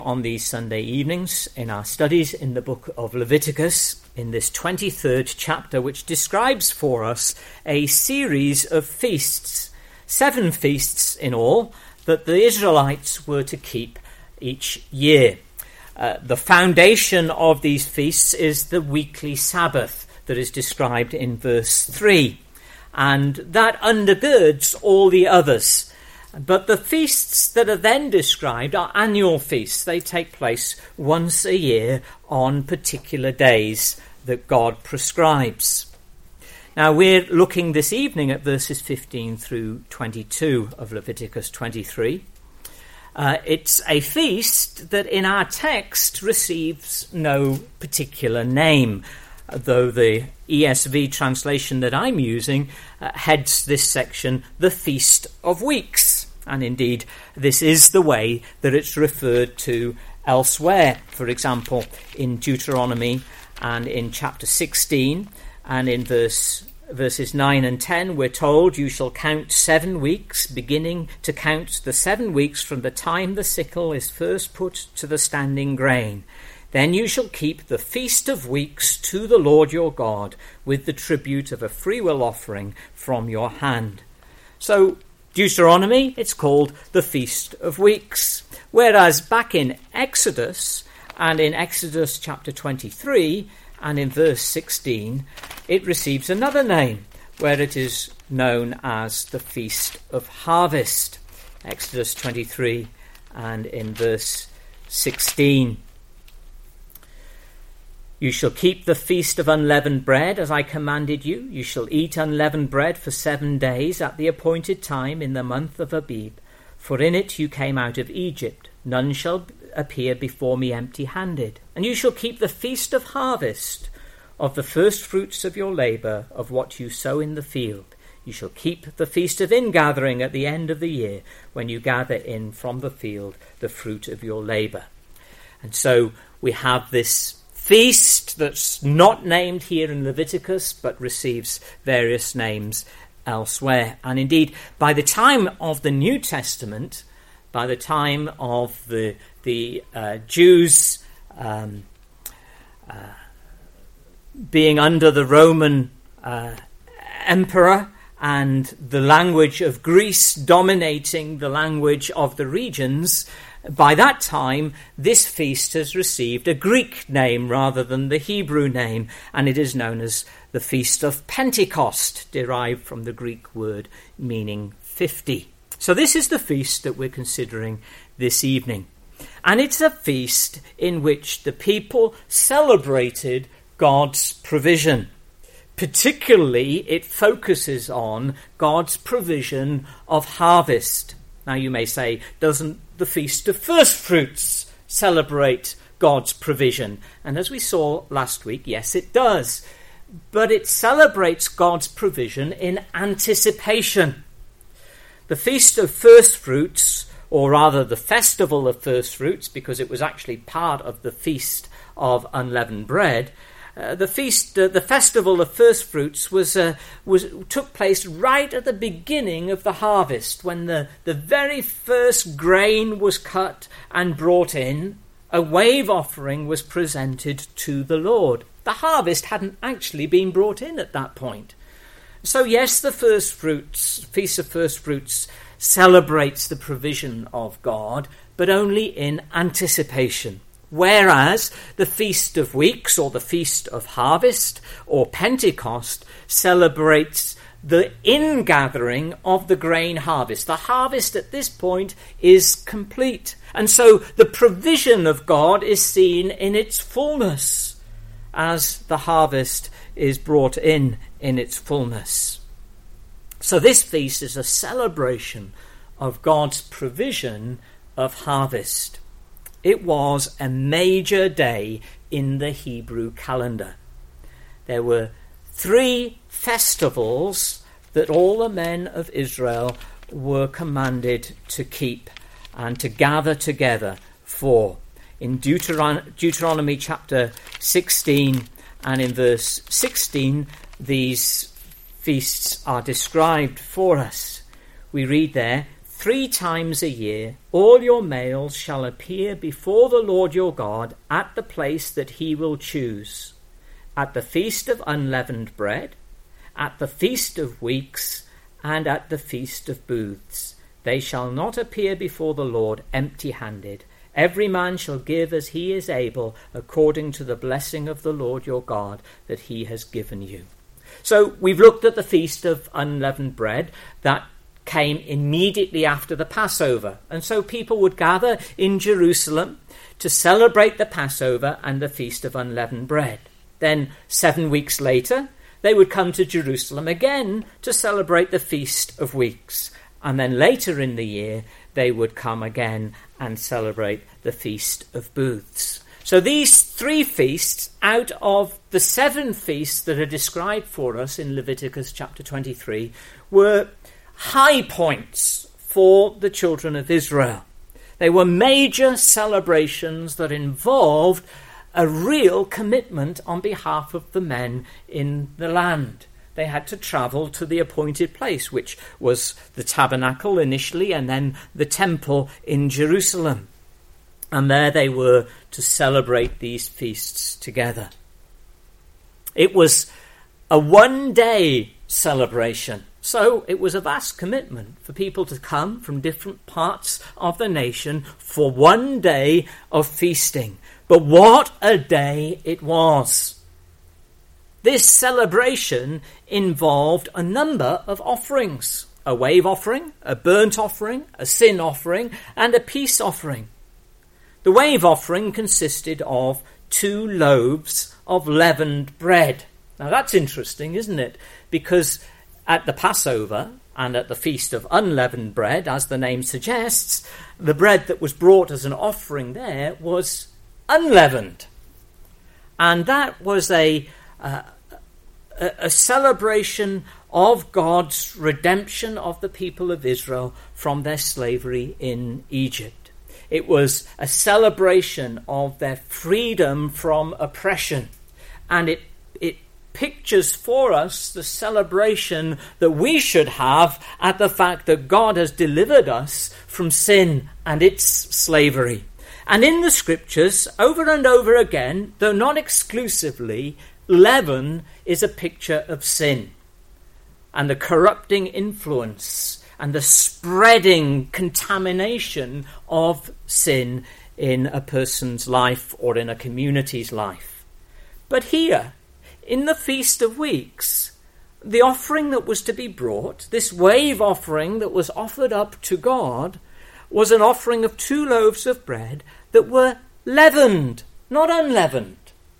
On these Sunday evenings in our studies in the book of Leviticus, in this 23rd chapter, which describes for us a series of feasts, 7 feasts in all, that the Israelites were to keep each year. The foundation of these feasts is the weekly Sabbath that is described in verse 3, and that undergirds all the others. But the feasts that are then described are annual feasts. They take place once a year on particular days that God prescribes. Now we're looking this evening at verses 15 through 22 of Leviticus 23. It's a feast that in our text receives no particular name, though the ESV translation that I'm using heads this section, the Feast of Weeks. And indeed, this is the way that it's referred to elsewhere. For example, in Deuteronomy and in chapter 16 and in verses 9 and 10, we're told, "You shall count 7 weeks, beginning to count the 7 weeks from the time the sickle is first put to the standing grain. Then you shall keep the Feast of Weeks to the Lord your God with the tribute of a freewill offering from your hand." So Deuteronomy, it's called the Feast of Weeks. Whereas back in Exodus, and in Exodus chapter 23, and in verse 16, it receives another name, where it is known as the Feast of Harvest. Exodus 23, and in verse 16. "You shall keep the feast of unleavened bread as I commanded you. You shall eat unleavened bread for 7 days at the appointed time in the month of Abib. For in it you came out of Egypt. None shall appear before me empty-handed. And you shall keep the feast of harvest, of the first fruits of your labour, of what you sow in the field. You shall keep the feast of ingathering at the end of the year, when you gather in from the field the fruit of your labour." And so we have this feast that's not named here in Leviticus, but receives various names elsewhere. And indeed, by the time of the New Testament, by the time of the Jews being under the Roman emperor, and the language of Greece dominating the language of the regions, by that time, this feast has received a Greek name rather than the Hebrew name, and it is known as the Feast of Pentecost, derived from the Greek word meaning 50. So this is the feast that we're considering this evening. And it's a feast in which the people celebrated God's provision. Particularly, it focuses on God's provision of harvest. Now you may say, doesn't the Feast of First Fruits celebrate God's provision? And as we saw last week, yes, it does. But it celebrates God's provision in anticipation. The Feast of First Fruits, or rather the Festival of First Fruits, because it was actually part of the Feast of Unleavened Bread, the Festival of First Fruits took place right at the beginning of the harvest, when the very first grain was cut and brought in. A wave offering was presented to the Lord. The harvest hadn't actually been brought in at that point. So yes, the Feast of First Fruits celebrates the provision of God, but only in anticipation. Whereas the Feast of Weeks, or the Feast of Harvest, or Pentecost, celebrates the ingathering of the grain harvest. The harvest at this point is complete. And so the provision of God is seen in its fullness as the harvest is brought in its fullness. So this feast is a celebration of God's provision of harvest. It was a major day in the Hebrew calendar. There were 3 festivals that all the men of Israel were commanded to keep and to gather together for. In Deuteronomy chapter 16 and in verse 16, these feasts are described for us. We read there, 3 times a year, all your males shall appear before the Lord your God at the place that he will choose, at the feast of unleavened bread, at the feast of weeks, and at the feast of booths. They shall not appear before the Lord empty-handed. Every man shall give as he is able, according to the blessing of the Lord your God that he has given you. So we've looked at the feast of unleavened bread that came immediately after the Passover. And so people would gather in Jerusalem to celebrate the Passover and the feast of unleavened bread. Then 7 weeks later, they would come to Jerusalem again to celebrate the Feast of Weeks. And then later in the year, they would come again and celebrate the Feast of Booths. So these 3 feasts out of the 7 feasts that are described for us in Leviticus chapter 23 were high points for the children of Israel. They were major celebrations that involved a real commitment on behalf of the men in the land. They had to travel to the appointed place, which was the tabernacle initially and then the temple in Jerusalem. And there they were to celebrate these feasts together. It was a one-day celebration, so it was a vast commitment for people to come from different parts of the nation for one day of feasting. But what a day it was! This celebration involved a number of offerings: a wave offering, a burnt offering, a sin offering, and a peace offering. The wave offering consisted of 2 loaves of leavened bread. Now that's interesting, isn't it? Because at the Passover and at the Feast of Unleavened Bread, as the name suggests, the bread that was brought as an offering there was unleavened. And that was a celebration of God's redemption of the people of Israel from their slavery in Egypt. It was a celebration of their freedom from oppression. And it pictures for us the celebration that we should have at the fact that God has delivered us from sin and its slavery. And in the scriptures, over and over again, though not exclusively, leaven is a picture of sin and the corrupting influence and the spreading contamination of sin in a person's life or in a community's life. But here, in the Feast of Weeks, the offering that was to be brought, this wave offering that was offered up to God, was an offering of 2 loaves of bread that were leavened, not unleavened.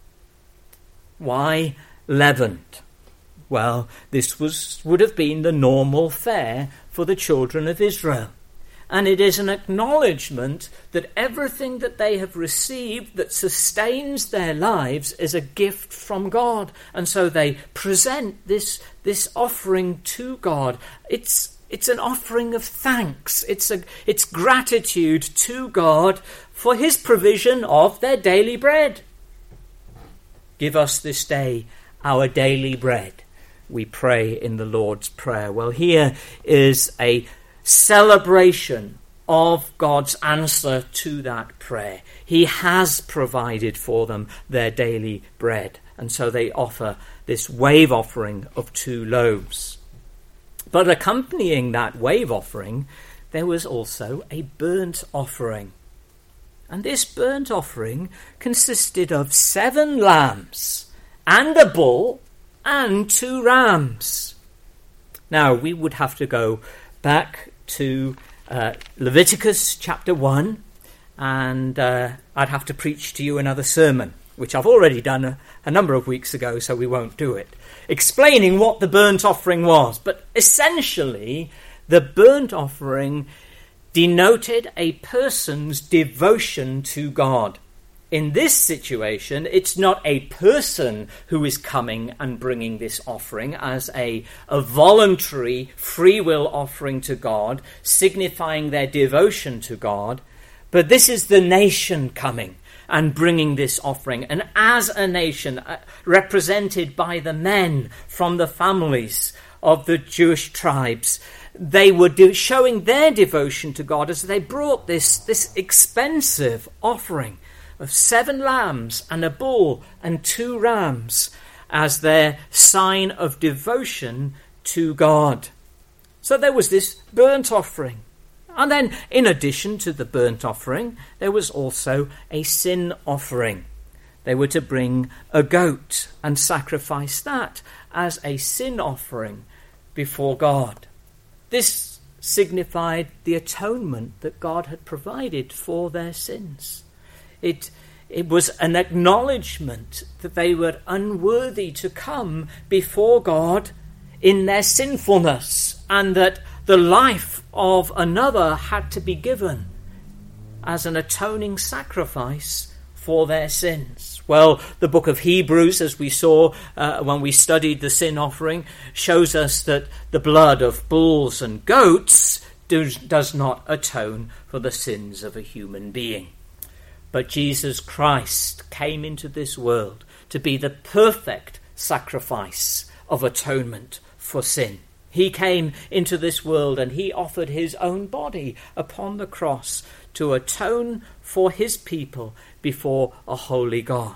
Why leavened? Well, this would have been the normal fare for the children of Israel. And it is an acknowledgement that everything that they have received that sustains their lives is a gift from God. And so they present this offering to God. It's an offering of thanks. It's gratitude to God for his provision of their daily bread. Give us this day our daily bread, we pray in the Lord's Prayer. Well, here is a celebration of God's answer to that prayer. He has provided for them their daily bread, and so they offer this wave offering of 2 loaves. But accompanying that wave offering, there was also a burnt offering. And this burnt offering consisted of 7 lambs and a bull and 2 rams. Now, we would have to go back to Leviticus chapter 1, and I'd have to preach to you another sermon, which I've already done a number of weeks ago, so we won't do it, explaining what the burnt offering was. But essentially, the burnt offering denoted a person's devotion to God. In this situation, it's not a person who is coming and bringing this offering as a voluntary free will offering to God, signifying their devotion to God, but this is the nation coming and bringing this offering. And as a nation, represented by the men from the families of the Jewish tribes, they were showing their devotion to God as they brought this expensive offering of 7 lambs and a bull and 2 rams as their sign of devotion to God. So there was this burnt offering. And then, in addition to the burnt offering, there was also a sin offering. They were to bring a goat and sacrifice that as a sin offering before God. This signified the atonement that God had provided for their sins. It was an acknowledgement that they were unworthy to come before God in their sinfulness, and that the life of another had to be given as an atoning sacrifice for their sins. Well, the book of Hebrews, as we saw when we studied the sin offering, shows us that the blood of bulls and goats does not atone for the sins of a human being. But Jesus Christ came into this world to be the perfect sacrifice of atonement for sin. He came into this world and he offered his own body upon the cross to atone for his people before a holy God.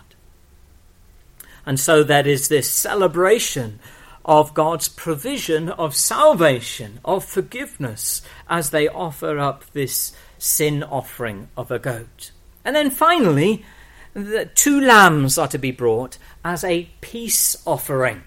And so there is this celebration of God's provision of salvation, of forgiveness, as they offer up this sin offering of a goat. And then finally, the 2 lambs are to be brought as a peace offering.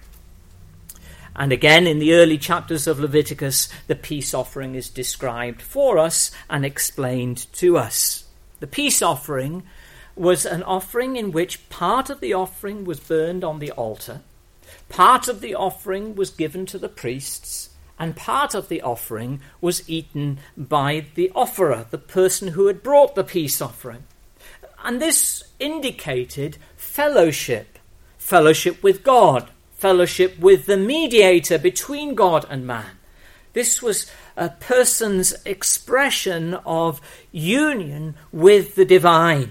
And again, in the early chapters of Leviticus, the peace offering is described for us and explained to us. The peace offering was an offering in which part of the offering was burned on the altar, part of the offering was given to the priests, and part of the offering was eaten by the offerer, the person who had brought the peace offering. And this indicated fellowship with God, fellowship with the mediator between God and man. This was a person's expression of union with the divine.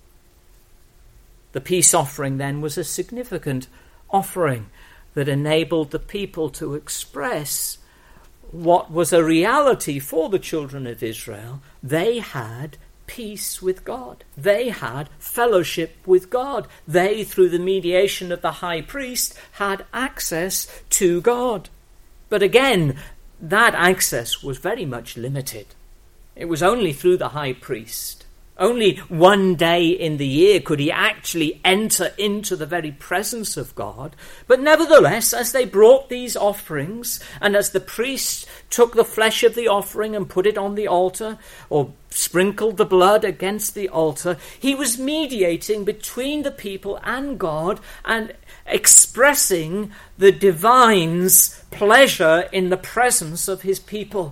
The peace offering then was a significant offering that enabled the people to express what was a reality for the children of Israel. They had peace with God. They had fellowship with God. They, through the mediation of the high priest, had access to God. But again, that access was very much limited. It was only through the high priest. Only one day in the year could he actually enter into the very presence of God. But nevertheless, as they brought these offerings, and as the priest took the flesh of the offering and put it on the altar, or sprinkled the blood against the altar, he was mediating between the people and God and expressing the divine's pleasure in the presence of his people.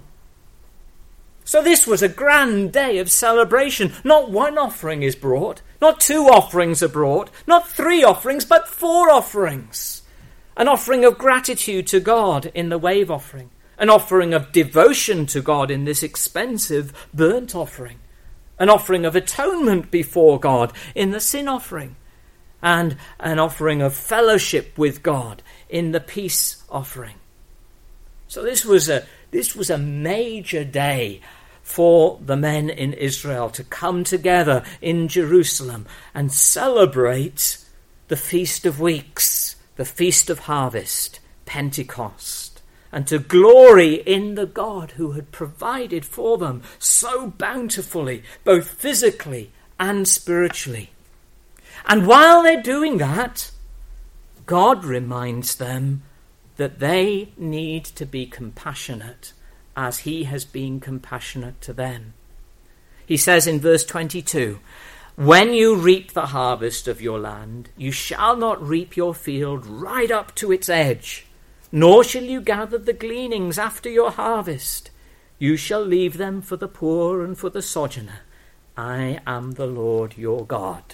So this was a grand day of celebration. Not 1 offering is brought, not 2 offerings are brought, not 3 offerings, but 4 offerings. An offering of gratitude to God in the wave offering, an offering of devotion to God in this expensive burnt offering, an offering of atonement before God in the sin offering, and an offering of fellowship with God in the peace offering. So this was a major day for the men in Israel to come together in Jerusalem and celebrate the Feast of Weeks, the Feast of Harvest, Pentecost, and to glory in the God who had provided for them so bountifully, both physically and spiritually. And while they're doing that, God reminds them that they need to be compassionate as he has been compassionate to them. He says in verse 22, "When you reap the harvest of your land, you shall not reap your field right up to its edge, nor shall you gather the gleanings after your harvest. You shall leave them for the poor and for the sojourner. I am the Lord your God."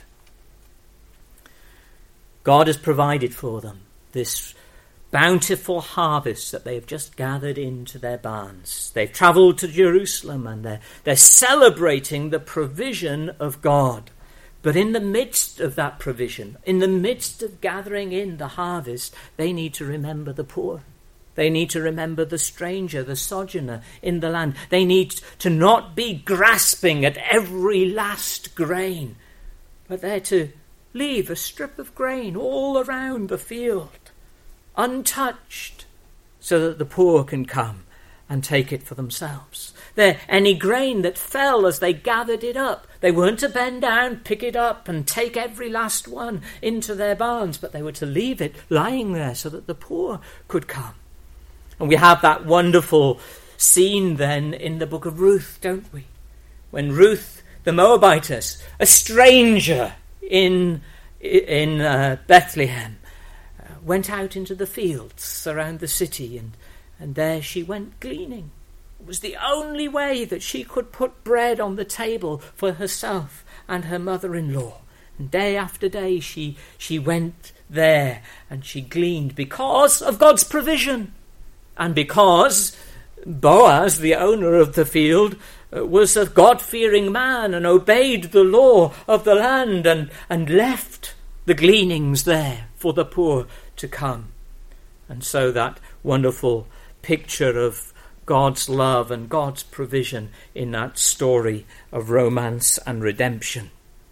God has provided for them this bountiful harvest that they've just gathered into their barns. They've travelled to Jerusalem and they're celebrating the provision of God. But in the midst of that provision, in the midst of gathering in the harvest, they need to remember the poor. They need to remember the stranger, the sojourner in the land. They need to not be grasping at every last grain, but they're to leave a strip of grain all around the field, untouched, so that the poor can come and take it for themselves. Any grain that fell as they gathered it up, they weren't to bend down, pick it up and take every last one into their barns, but they were to leave it lying there so that the poor could come. And we have that wonderful scene then in the book of Ruth, don't we? When Ruth the Moabitess, a stranger in Bethlehem, went out into the fields around the city, and there she went gleaning. It was the only way that she could put bread on the table for herself and her mother-in-law. And day after day she went there and she gleaned because of God's provision. And because Boaz, the owner of the field, was a God-fearing man and obeyed the law of the land and left the gleanings there for the poor to come. And so that wonderful picture of God's love and God's provision in that story of romance and redemption.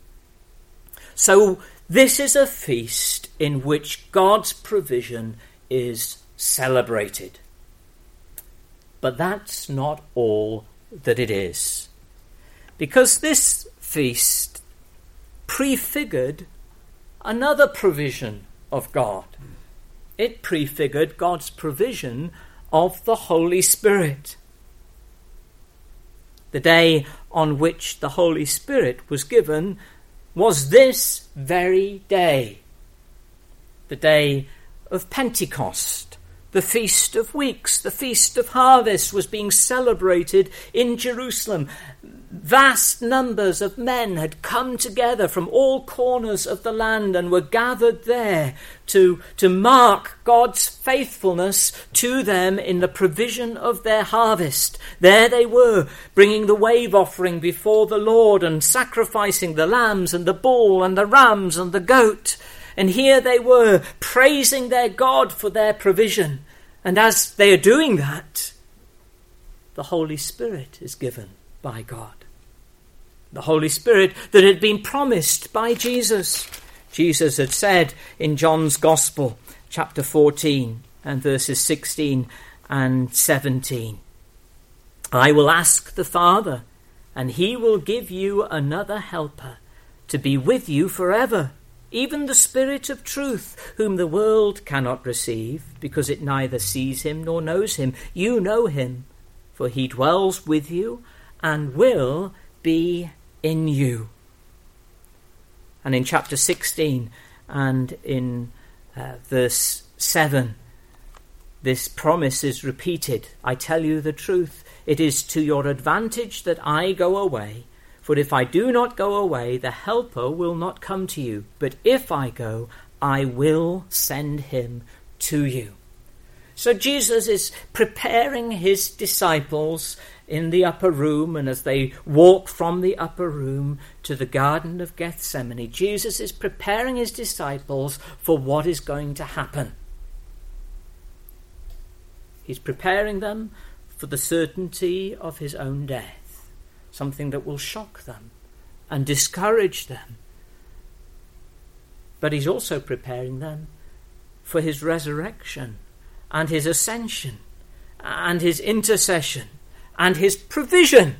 So this is a feast in which God's provision is celebrated. But that's not all that it is. Because this feast prefigured another provision of God. It prefigured God's provision of the Holy Spirit. The day on which the Holy Spirit was given was this very day, the day of Pentecost. The Feast of Weeks, the Feast of Harvest was being celebrated in Jerusalem. Vast numbers of men had come together from all corners of the land and were gathered there to mark God's faithfulness to them in the provision of their harvest. There they were, bringing the wave offering before the Lord and sacrificing the lambs and the bull and the rams and the goat. And here they were, praising their God for their provision. And as they are doing that, the Holy Spirit is given by God. The Holy Spirit that had been promised by Jesus. Jesus had said in John's Gospel, chapter 14, and verses 16 and 17, I will ask the Father, and he will give you another helper to be with you forever, even the Spirit of truth, whom the world cannot receive, because it neither sees him nor knows him. You know him, for he dwells with you and will be in you. And in chapter 16 and in verse 7, this promise is repeated. I tell you the truth, it is to your advantage that I go away. For if I do not go away, the Helper will not come to you. But if I go, I will send him to you. So Jesus is preparing his disciples in the upper room, and as they walk from the upper room to the Garden of Gethsemane, Jesus is preparing his disciples for what is going to happen. He's preparing them for the certainty of his own death. Something that will shock them and discourage them. But he's also preparing them for his resurrection and his ascension and his intercession and his provision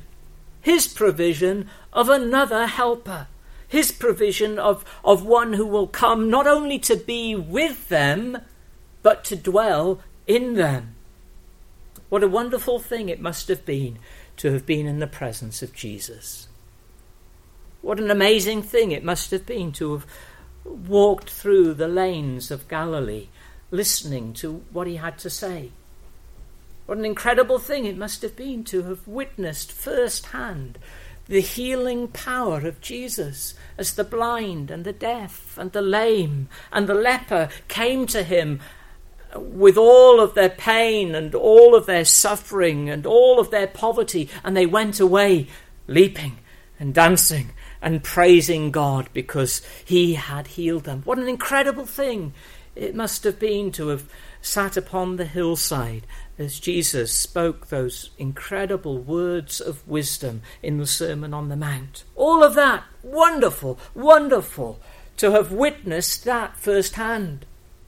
of another helper, his provision of one who will come not only to be with them, but to dwell in them. What a wonderful thing it must have been to have been in the presence of Jesus. What an amazing thing it must have been to have walked through the lanes of Galilee, listening to what he had to say. What an incredible thing it must have been to have witnessed firsthand the healing power of Jesus as the blind and the deaf and the lame and the leper came to him with all of their pain and all of their suffering and all of their poverty, and they went away leaping and dancing and praising God because he had healed them. What an incredible thing it must have been to have sat upon the hillside as Jesus spoke those incredible words of wisdom in the Sermon on the Mount. All of that, wonderful, wonderful to have witnessed that firsthand.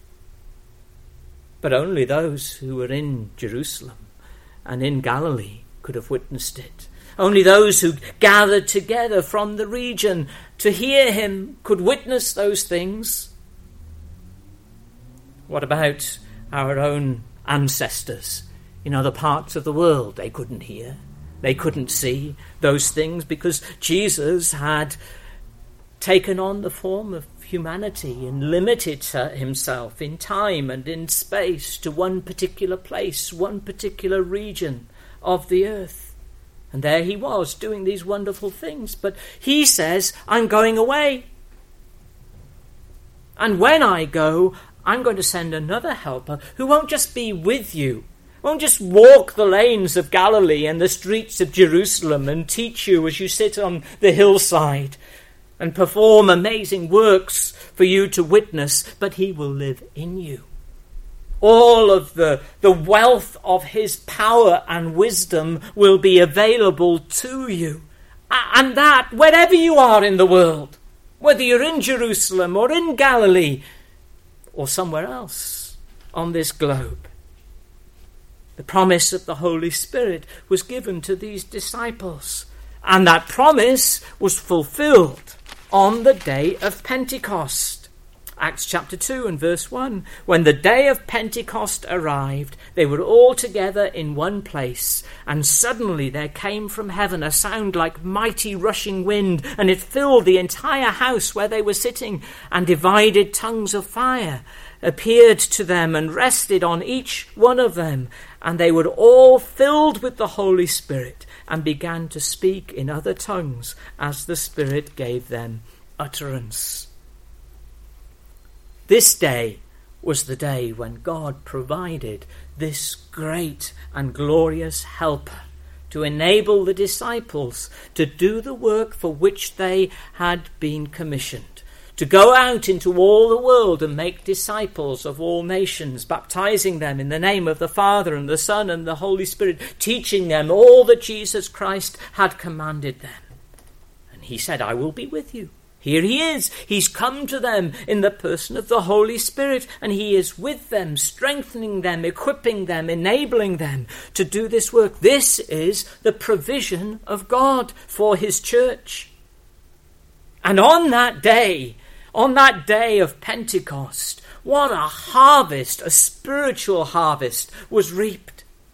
But only those who were in Jerusalem and in Galilee could have witnessed it. Only those who gathered together from the region to hear him could witness those things. What about our own ancestors in other parts of the world? They couldn't hear, they couldn't see those things because Jesus had taken on the form of humanity and limited himself in time and in space to one particular place, one particular region of the earth. And there he was doing these wonderful things. But he says, I'm going away. And when I go, I'm going to send another helper who won't just be with you, won't just walk the lanes of Galilee and the streets of Jerusalem and teach you as you sit on the hillside and perform amazing works for you to witness, but he will live in you. All of the wealth of his power and wisdom will be available to you. And that, wherever you are in the world, whether you're in Jerusalem or in Galilee or somewhere else on this globe. The promise of the Holy Spirit was given to these disciples. And that promise was fulfilled on the day of Pentecost. Acts chapter 2 and verse 1. When the day of Pentecost arrived, they were all together in one place, and suddenly there came from heaven a sound like mighty rushing wind, and it filled the entire house where they were sitting, and divided tongues of fire appeared to them and rested on each one of them, and they were all filled with the Holy Spirit and began to speak in other tongues as the Spirit gave them utterance. This day was the day when God provided this great and glorious helper to enable the disciples to do the work for which they had been commissioned, to go out into all the world and make disciples of all nations, baptizing them in the name of the Father and the Son and the Holy Spirit, teaching them all that Jesus Christ had commanded them. And he said, I will be with you. Here he is. He's come to them in the person of the Holy Spirit, and he is with them, strengthening them, equipping them, enabling them to do this work. This is the provision of God for his church. And on that day of Pentecost, what a harvest, a spiritual harvest, was reaped.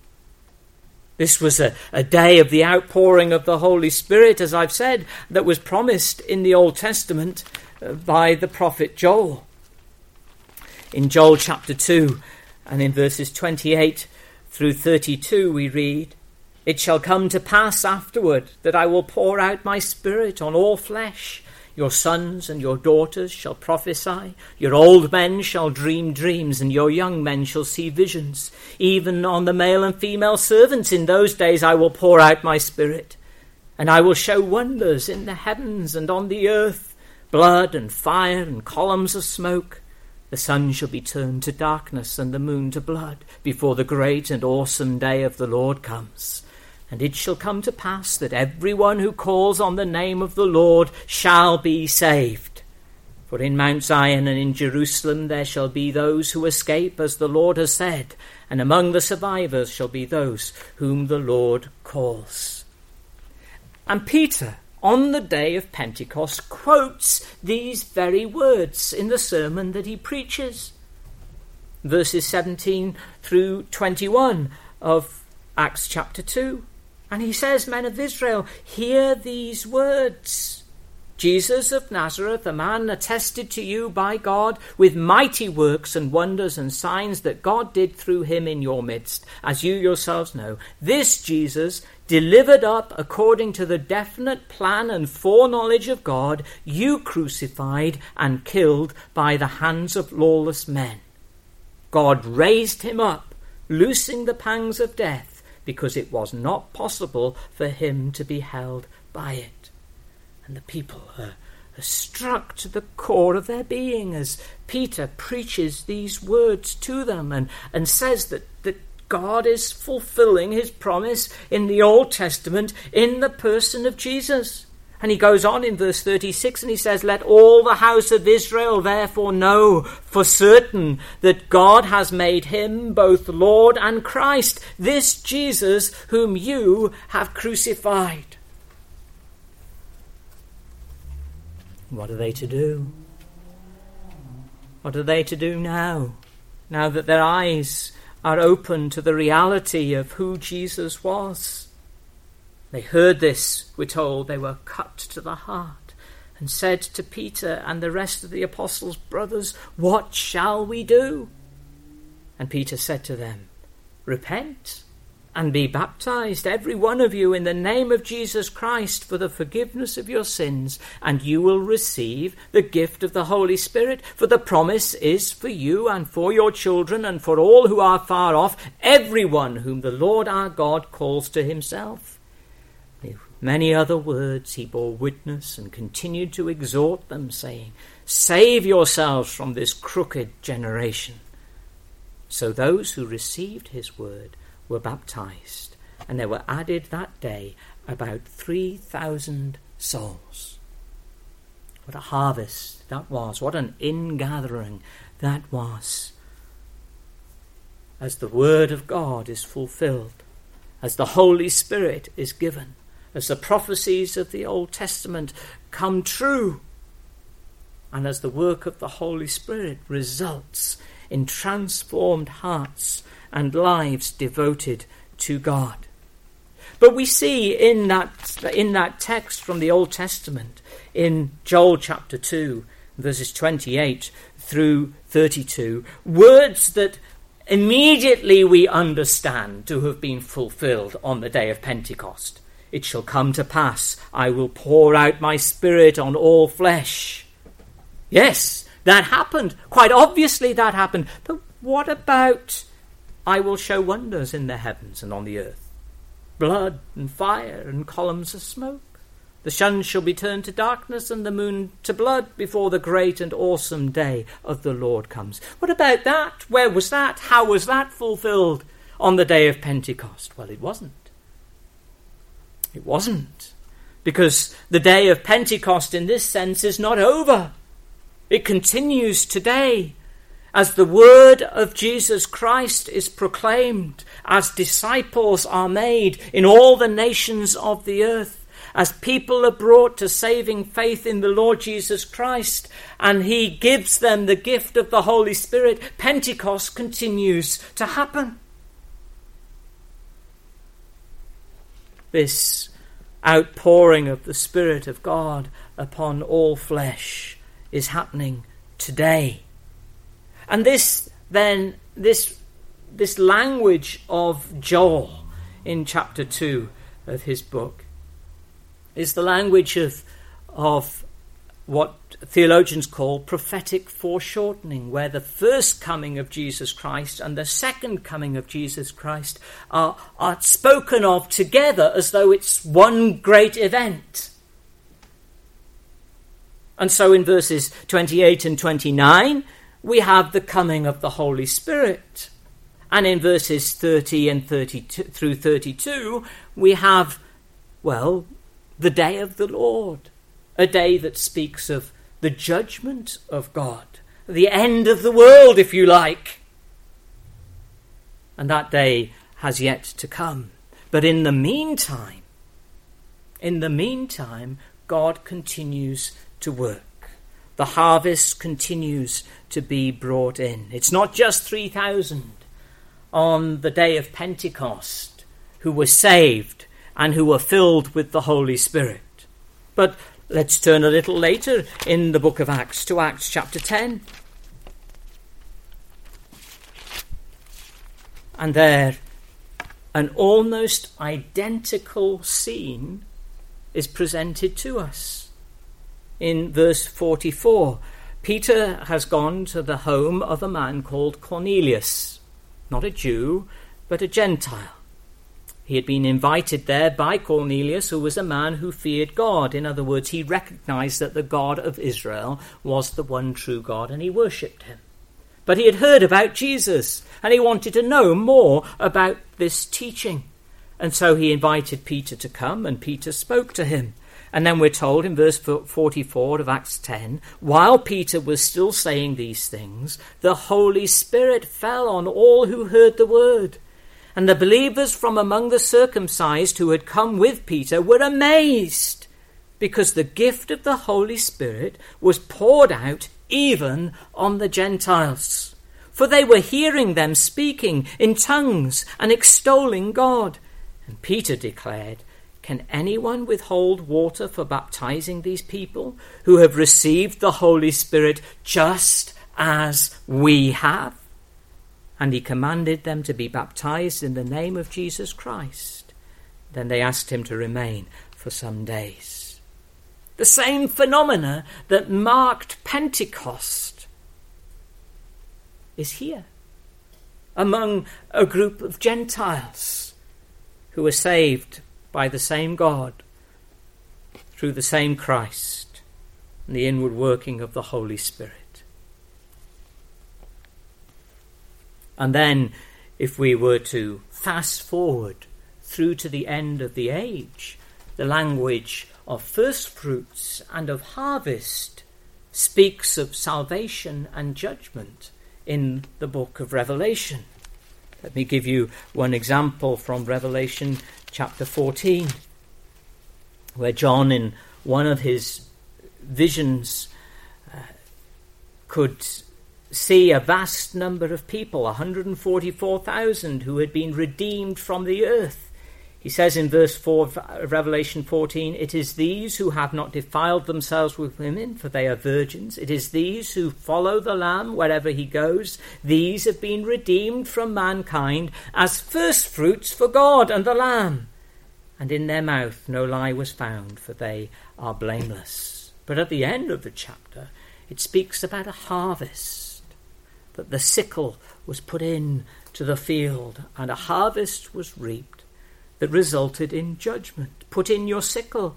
This was a day of the outpouring of the Holy Spirit, as I've said, that was promised in the Old Testament by the prophet Joel. In Joel chapter 2 and in verses 28 through 32 we read, It shall come to pass afterward that I will pour out my Spirit on all flesh. Your sons and your daughters shall prophesy, your old men shall dream dreams, and your young men shall see visions. Even on the male and female servants in those days I will pour out my Spirit. And I will show wonders in the heavens and on the earth, blood and fire and columns of smoke. The sun shall be turned to darkness and the moon to blood before the great and awesome day of the Lord comes. And it shall come to pass that everyone who calls on the name of the Lord shall be saved. For in Mount Zion and in Jerusalem there shall be those who escape, as the Lord has said, and among the survivors shall be those whom the Lord calls. And Peter, on the day of Pentecost, quotes these very words in the sermon that he preaches. Verses 17 through 21 of Acts chapter 2. And he says, Men of Israel, hear these words. Jesus of Nazareth, a man attested to you by God with mighty works and wonders and signs that God did through him in your midst, as you yourselves know. This Jesus, delivered up according to the definite plan and foreknowledge of God, you crucified and killed by the hands of lawless men. God raised him up, loosing the pangs of death, because it was not possible for him to be held by it. And the people are are struck to the core of their being as Peter preaches these words to them and says that God is fulfilling his promise in the Old Testament in the person of Jesus. And he goes on in verse 36 and he says, "Let all the house of Israel therefore know for certain that God has made him both Lord and Christ, this Jesus whom you have crucified." What are they to do? What are they to do now that their eyes are open to the reality of who Jesus was? They heard this, we're told. They were cut to the heart and said to Peter and the rest of the apostles, "Brothers, what shall we do?" And Peter said to them, "Repent and be baptized, every one of you, in the name of Jesus Christ for the forgiveness of your sins, and you will receive the gift of the Holy Spirit. For the promise is for you and for your children and for all who are far off, everyone whom the Lord our God calls to himself." With many other words he bore witness and continued to exhort them, saying, "Save yourselves from this crooked generation." So those who received his word were baptized, and there were added that day about 3,000 souls. What a harvest that was. What an ingathering that was. As the word of God is fulfilled, as the Holy Spirit is given, as the prophecies of the Old Testament come true, and as the work of the Holy Spirit results in transformed hearts and lives devoted to God. But we see in that text from the Old Testament, in Joel chapter 2, verses 28 through 32, words that immediately we understand to have been fulfilled on the day of Pentecost. "It shall come to pass, I will pour out my Spirit on all flesh." Yes, that happened. Quite obviously that happened. But what about "I will show wonders in the heavens and on the earth, blood and fire and columns of smoke. The sun shall be turned to darkness and the moon to blood before the great and awesome day of the Lord comes"? What about that? Where was that? How was that fulfilled on the day of Pentecost? Well, it wasn't. It wasn't. Because the day of Pentecost in this sense is not over. It continues today as the word of Jesus Christ is proclaimed, as disciples are made in all the nations of the earth, as people are brought to saving faith in the Lord Jesus Christ, and he gives them the gift of the Holy Spirit. Pentecost continues to happen. This outpouring of the Spirit of God upon all flesh is happening today. And this language of Joel in chapter 2 of his book is the language of what theologians call prophetic foreshortening, where the first coming of Jesus Christ and the second coming of Jesus Christ are spoken of together as though it's one great event. And so in verses 28 and 29, we have the coming of the Holy Spirit. And in verses 30 and 32 through 32, we have, well, the day of the Lord, a day that speaks of the judgment of God, the end of the world, if you like. And that day has yet to come. But in the meantime, God continues to work. The harvest continues to be brought in. It's not just 3,000 on the day of Pentecost who were saved and who were filled with the Holy Spirit. But let's turn a little later in the book of Acts to Acts chapter 10. And there, an almost identical scene is presented to us. In verse 44, Peter has gone to the home of a man called Cornelius, not a Jew, but a Gentile. He had been invited there by Cornelius, who was a man who feared God. In other words, he recognized that the God of Israel was the one true God, and he worshipped him. But he had heard about Jesus, and he wanted to know more about this teaching. And so he invited Peter to come, and Peter spoke to him. And then we're told in verse 44 of Acts 10, while Peter was still saying these things, the Holy Spirit fell on all who heard the word. And the believers from among the circumcised who had come with Peter were amazed, because the gift of the Holy Spirit was poured out even on the Gentiles. For they were hearing them speaking in tongues and extolling God. And Peter declared, can anyone withhold water for baptizing these people who have received the Holy Spirit just as we have? And he commanded them to be baptized in the name of Jesus Christ. Then they asked him to remain for some days. The same phenomena that marked Pentecost is here among a group of Gentiles who were saved by the same God through the same Christ and the inward working of the Holy Spirit. And then, if we were to fast forward through to the end of the age, the language of first fruits and of harvest speaks of salvation and judgment in the book of Revelation. Let me give you one example from Revelation chapter 14, where John, in one of his visions, could see a vast number of people, 144,000, who had been redeemed from the earth. He says in verse 4 of Revelation 14, it is these who have not defiled themselves with women, for they are virgins. It is these who follow the Lamb wherever he goes. These have been redeemed from mankind as first fruits for God and the Lamb. And in their mouth no lie was found, for they are blameless. But at the end of the chapter, it speaks about a harvest, that the sickle was put in to the field and a harvest was reaped that resulted in judgment. Put in your sickle.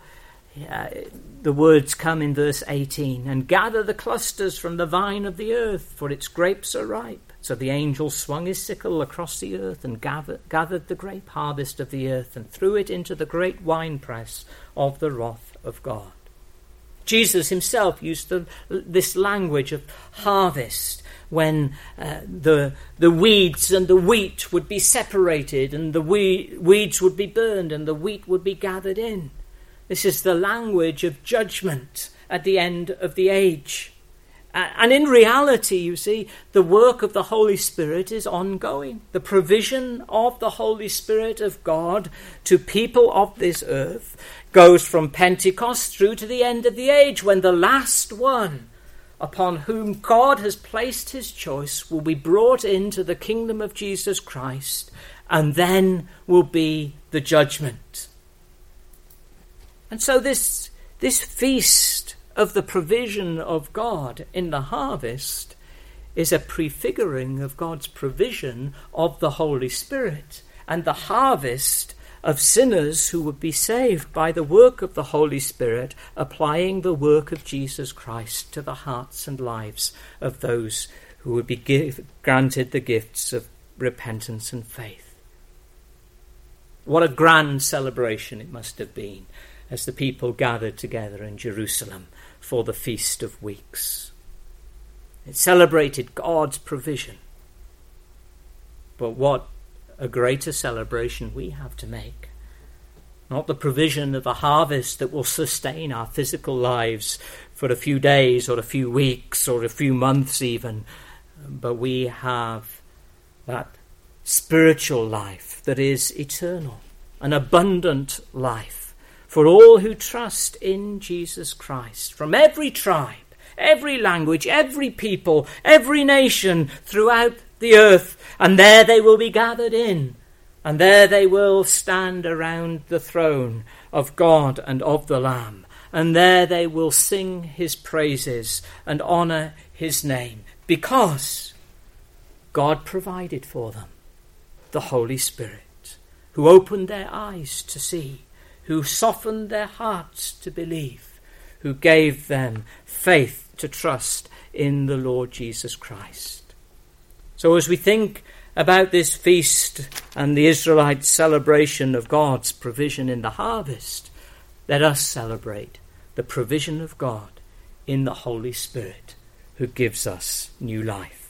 The words come in verse 18, and gather the clusters from the vine of the earth, for its grapes are ripe. So the angel swung his sickle across the earth and gathered the grape harvest of the earth and threw it into the great winepress of the wrath of God. Jesus himself used this language of harvest when the weeds and the wheat would be separated, and the weeds would be burned and the wheat would be gathered in. This is the language of judgment at the end of the age. And in reality, you see, the work of the Holy Spirit is ongoing. The provision of the Holy Spirit of God to people of this earth goes from Pentecost through to the end of the age, when the last one upon whom God has placed his choice will be brought into the kingdom of Jesus Christ, and then will be the judgment. And so this feast of the provision of God in the harvest is a prefiguring of God's provision of the Holy Spirit and the harvest of sinners who would be saved by the work of the Holy Spirit, applying the work of Jesus Christ to the hearts and lives of those who would be granted the gifts of repentance and faith. What a grand celebration it must have been as the people gathered together in Jerusalem for the Feast of Weeks. It celebrated God's provision. But what a greater celebration we have to make. Not the provision of a harvest that will sustain our physical lives for a few days or a few weeks or a few months even, but we have that spiritual life that is eternal, an abundant life for all who trust in Jesus Christ, from every tribe, every language, every people, every nation throughout the earth, and there they will be gathered in, and there they will stand around the throne of God and of the Lamb, and there they will sing his praises and honour his name, because God provided for them the Holy Spirit, who opened their eyes to see, who softened their hearts to believe, who gave them faith to trust in the Lord Jesus Christ. So as we think about this feast and the Israelites' celebration of God's provision in the harvest, let us celebrate the provision of God in the Holy Spirit, who gives us new life.